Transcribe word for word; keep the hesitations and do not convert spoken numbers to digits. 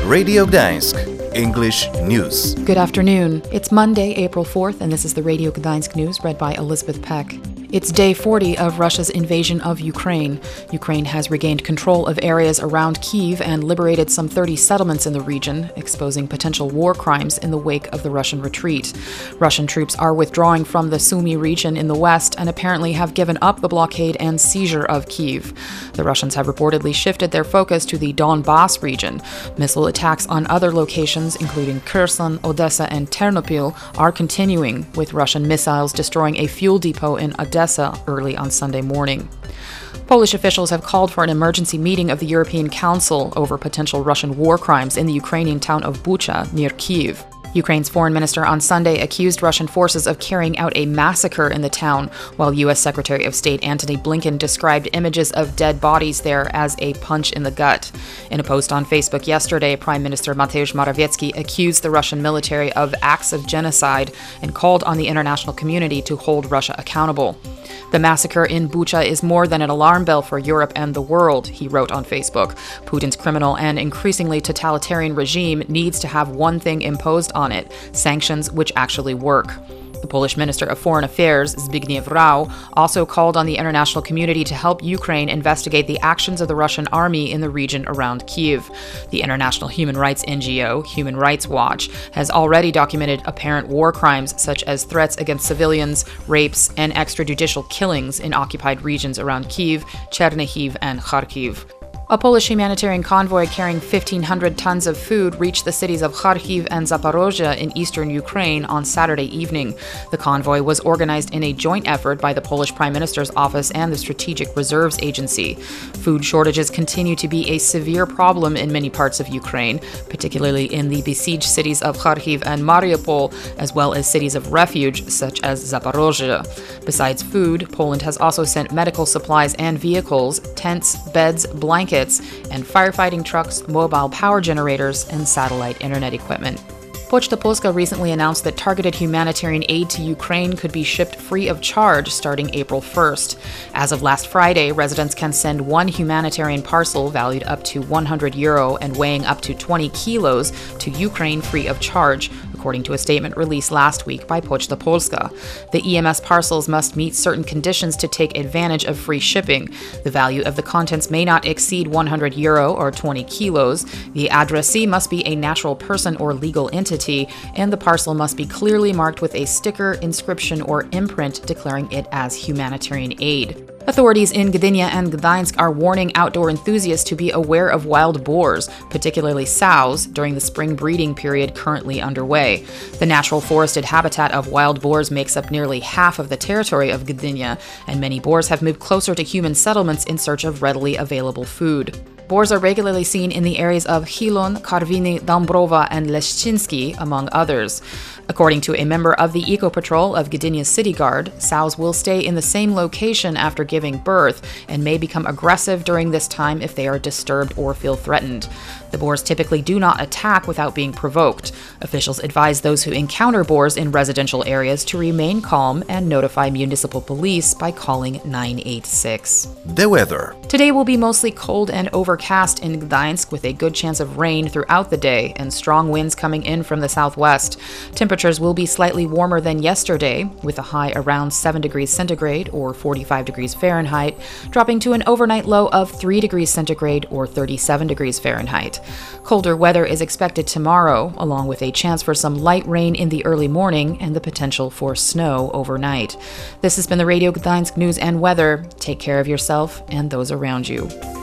Radio Gdańsk, English News. Good afternoon. It's Monday, April fourth, and this is the Radio Gdańsk News read by Elizabeth Peck. It's day forty of Russia's invasion of Ukraine. Ukraine has regained control of areas around Kyiv and liberated some thirty settlements in the region, exposing potential war crimes in the wake of the Russian retreat. Russian troops are withdrawing from the Sumy region in the west and apparently have given up the blockade and seizure of Kyiv. The Russians have reportedly shifted their focus to the Donbas region. Missile attacks on other locations, including Kherson, Odessa, and Ternopil, are continuing, with Russian missiles destroying a fuel depot in Odessa early on Sunday morning. Polish officials have called for an emergency meeting of the European Council over potential Russian war crimes in the Ukrainian town of Bucha, near Kyiv. Ukraine's foreign minister on Sunday accused Russian forces of carrying out a massacre in the town, while U S Secretary of State Antony Blinken described images of dead bodies there as a punch in the gut. In a post on Facebook yesterday, Prime Minister Mateusz Morawiecki accused the Russian military of acts of genocide and called on the international community to hold Russia accountable. The massacre in Bucha is more than an alarm bell for Europe and the world, he wrote on Facebook. Putin's criminal and increasingly totalitarian regime needs to have one thing imposed on it: sanctions which actually work. The Polish Minister of Foreign Affairs, Zbigniew Rau, also called on the international community to help Ukraine investigate the actions of the Russian army in the region around Kyiv. The international human rights N G O, Human Rights Watch, has already documented apparent war crimes such as threats against civilians, rapes, and extrajudicial killings in occupied regions around Kyiv, Chernihiv, and Kharkiv. A Polish humanitarian convoy carrying fifteen hundred tons of food reached the cities of Kharkiv and Zaporozhye in eastern Ukraine on Saturday evening. The convoy was organized in a joint effort by the Polish Prime Minister's office and the Strategic Reserves Agency. Food shortages continue to be a severe problem in many parts of Ukraine, particularly in the besieged cities of Kharkiv and Mariupol, as well as cities of refuge such as Zaporozhye. Besides food, Poland has also sent medical supplies and vehicles, tents, beds, blankets, and firefighting trucks, mobile power generators, and satellite internet equipment. Poczta Polska recently announced that targeted humanitarian aid to Ukraine could be shipped free of charge starting April first. As of last Friday, residents can send one humanitarian parcel valued up to one hundred euro and weighing up to twenty kilos to Ukraine free of charge, according to a statement released last week by Poczta Polska. The E M S parcels must meet certain conditions to take advantage of free shipping. The value of the contents may not exceed one hundred euro or twenty kilos. The addressee must be a natural person or legal entity, and the parcel must be clearly marked with a sticker, inscription, or imprint declaring it as humanitarian aid. Authorities in Gdynia and Gdańsk are warning outdoor enthusiasts to be aware of wild boars, particularly sows, during the spring breeding period currently underway. The natural forested habitat of wild boars makes up nearly half of the territory of Gdynia, and many boars have moved closer to human settlements in search of readily available food. Boars are regularly seen in the areas of Chilon, Karwiny, Dąbrowa, and Leszczyński, among others. According to a member of the Eco Patrol of Gdynia's City Guard, sows will stay in the same location after giving birth and may become aggressive during this time if they are disturbed or feel threatened. The boars typically do not attack without being provoked. Officials advise those who encounter boars in residential areas to remain calm and notify municipal police by calling nine eight six. The weather. Today will be mostly cold and overcast in Gdańsk, with a good chance of rain throughout the day and strong winds coming in from the southwest. Temperatures will be slightly warmer than yesterday, with a high around seven degrees centigrade or forty-five degrees Fahrenheit, dropping to an overnight low of three degrees centigrade or thirty-seven degrees Fahrenheit. Colder weather is expected tomorrow, along with a chance for some light rain in the early morning and the potential for snow overnight. This has been the Radio Gdańsk News and Weather. Take care of yourself and those around you.